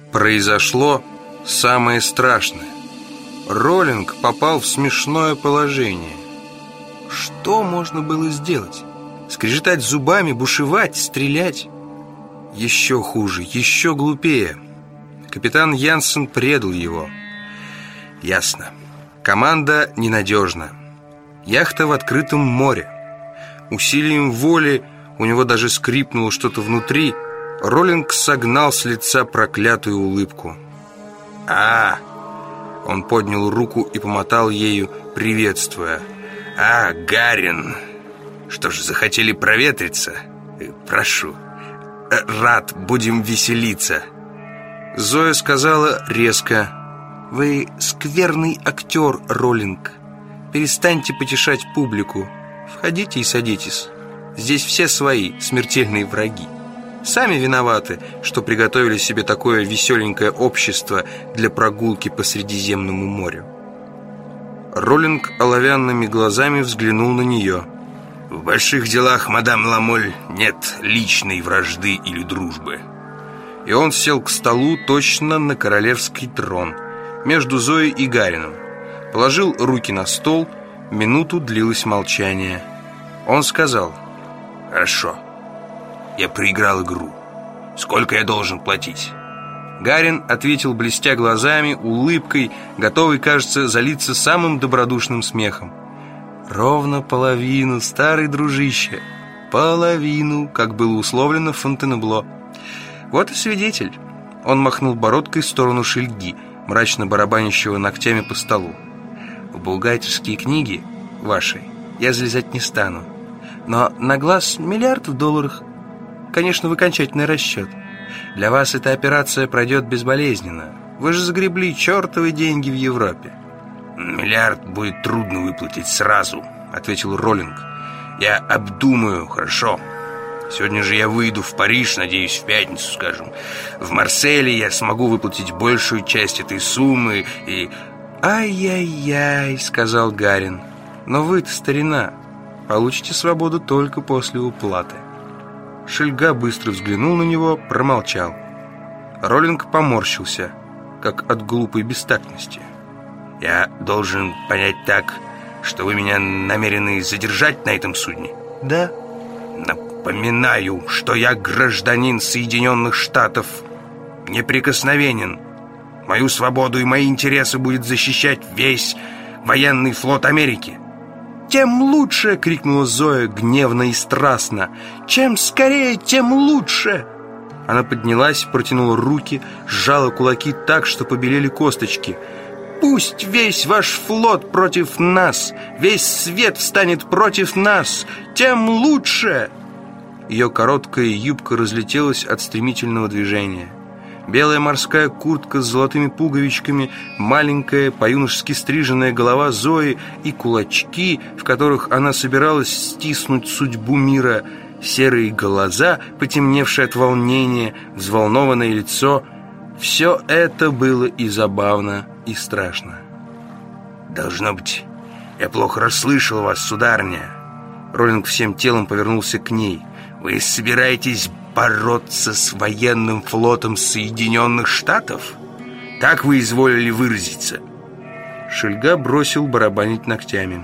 Произошло самое страшное. Роллинг попал в смешное положение. Что можно было сделать? Скрежетать зубами, бушевать, стрелять? Еще хуже, еще глупее. Капитан Янсен предал его. Ясно. Команда ненадежна. Яхта в открытом море. Усилием воли, у него даже скрипнуло что-то внутри, Роллинг согнал с лица проклятую улыбку. Он поднял руку и помотал ею, приветствуя. Гарин, что ж, захотели проветриться? Прошу. Рад, будем веселиться. Зоя сказала резко: вы скверный актер, Роллинг. Перестаньте потешать публику. Входите и садитесь. Здесь все свои, смертельные враги. Сами виноваты, что приготовили себе такое веселенькое общество для прогулки по Средиземному морю. Роллинг оловянными глазами взглянул на нее. В больших делах, мадам Ламоль, нет личной вражды или дружбы. И он сел к столу точно на королевский трон, между Зоей и Гарином. Положил руки на стол. Минуту длилось молчание. Он сказал: хорошо, я проиграл игру. Сколько я должен платить? Гарин ответил, блестя глазами, улыбкой, готовый, кажется, залиться самым добродушным смехом. Ровно половину, старый дружище. Половину, как было условлено в Фонтенебло. Вот и свидетель. Он махнул бородкой в сторону Шельги, мрачно барабанящего ногтями по столу. В бухгалтерские книги ваши я залезать не стану, но на глаз $1 миллиард. Конечно, в окончательный расчет. Для вас эта операция пройдет безболезненно. Вы же загребли чертовы деньги в Европе. $1 миллиард будет трудно выплатить сразу, ответил Роллинг. Я обдумаю, хорошо. Сегодня же я выйду в Париж, надеюсь, в пятницу, скажем. В Марселе я смогу выплатить большую часть этой суммы и... «Ай-яй-яй», — сказал Гарин. «Но вы-то, старина, получите свободу только после уплаты». Шельга быстро взглянул на него, промолчал. Роллинг поморщился, как от глупой бестактности. «Я должен понять так, что вы меня намерены задержать на этом судне?» «Да». «Напоминаю, что я гражданин Соединенных Штатов, неприкосновенен. Мою свободу и мои интересы будет защищать весь военный флот Америки». «Тем лучше!» — крикнула Зоя гневно и страстно. «Чем скорее, тем лучше!» Она поднялась, протянула руки, сжала кулаки так, что побелели косточки. «Пусть весь ваш флот против нас, весь свет встанет против нас, тем лучше!» Ее короткая юбка разлетелась от стремительного движения. Белая морская куртка с золотыми пуговичками, маленькая, по-юношески стриженная голова Зои и кулачки, в которых она собиралась стиснуть судьбу мира, серые глаза, потемневшие от волнения, взволнованное лицо — все это было и забавно, и страшно. «Должно быть, я плохо расслышал вас, сударыня». Роллинг всем телом повернулся к ней. «Вы собираетесь бороться с военным флотом Соединенных Штатов? Так вы изволили выразиться?» Шельга бросил барабанить ногтями.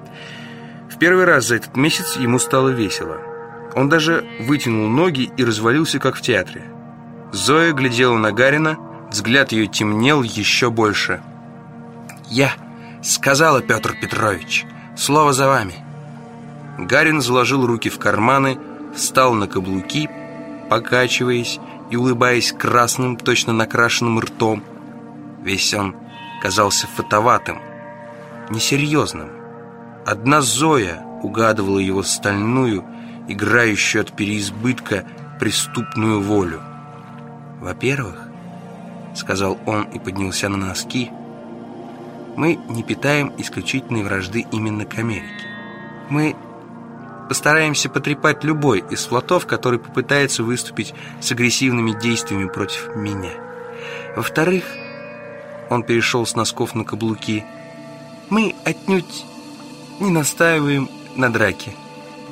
В первый раз за этот месяц ему стало весело. Он даже вытянул ноги и развалился, как в театре. Зоя глядела на Гарина, взгляд ее темнел еще больше. «Я сказала, Петр Петрович, слово за вами». Гарин заложил руки в карманы, встал на каблуки, покачиваясь и улыбаясь красным, точно накрашенным ртом. Весь он казался фатоватым, несерьезным. Одна Зоя угадывала его стальную, играющую от переизбытка, преступную волю. «Во-первых, — сказал он и поднялся на носки, — мы не питаем исключительной вражды именно к Америке. Мы постараемся потрепать любой из флотов, который попытается выступить с агрессивными действиями против меня. Во-вторых, он перешел с носков на каблуки, мы отнюдь не настаиваем на драке.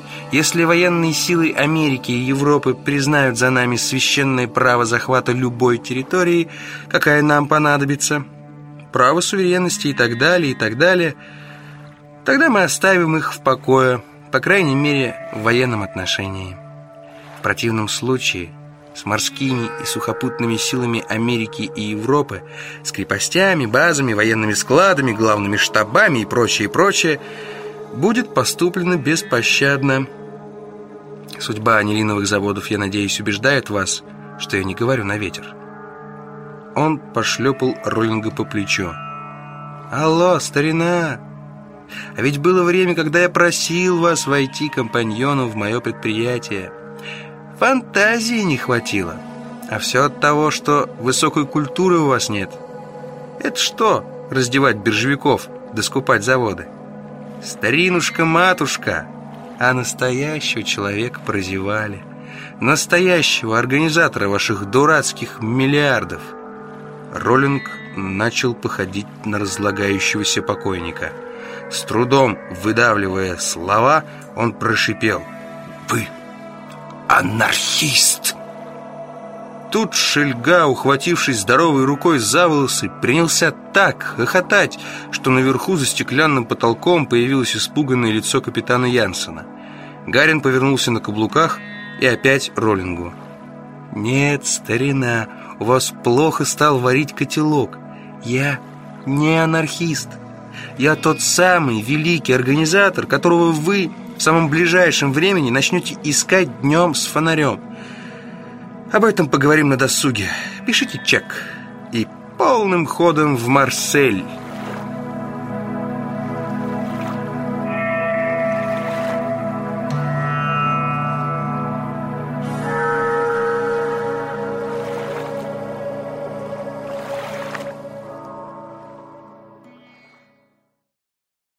Если военные силы Америки и Европы признают за нами священное право захвата любой территории, какая нам понадобится, право суверенности и так далее, тогда мы оставим их в покое, по крайней мере, в военном отношении. В противном случае с морскими и сухопутными силами Америки и Европы, с крепостями, базами, военными складами, главными штабами и прочее, будет поступлено беспощадно. Судьба анилиновых заводов, я надеюсь, убеждает вас, что я не говорю на ветер. Он пошлепал Роллинга по плечу. «Алло, старина! А ведь было время, когда я просил вас войти компаньоном в мое предприятие. Фантазии не хватило. А все от того, что высокой культуры у вас нет. Это что, раздевать биржевиков да скупать заводы? Старинушка-матушка, а настоящего человека прозевали. Настоящего организатора ваших дурацких миллиардов». Роллинг начал походить на разлагающегося покойника. С трудом выдавливая слова, он прошипел: «Вы анархист!» Тут Шельга, ухватившись здоровой рукой за волосы, принялся так хохотать, что наверху за стеклянным потолком появилось испуганное лицо капитана Янсена. Гарин повернулся на каблуках и опять Роллингу: «Нет, старина, у вас плохо стал варить котелок. Я не анархист. Я тот самый великий организатор, которого вы в самом ближайшем времени начнете искать днем с фонарем. Об этом поговорим на досуге. Пишите чек и полным ходом в Марсель».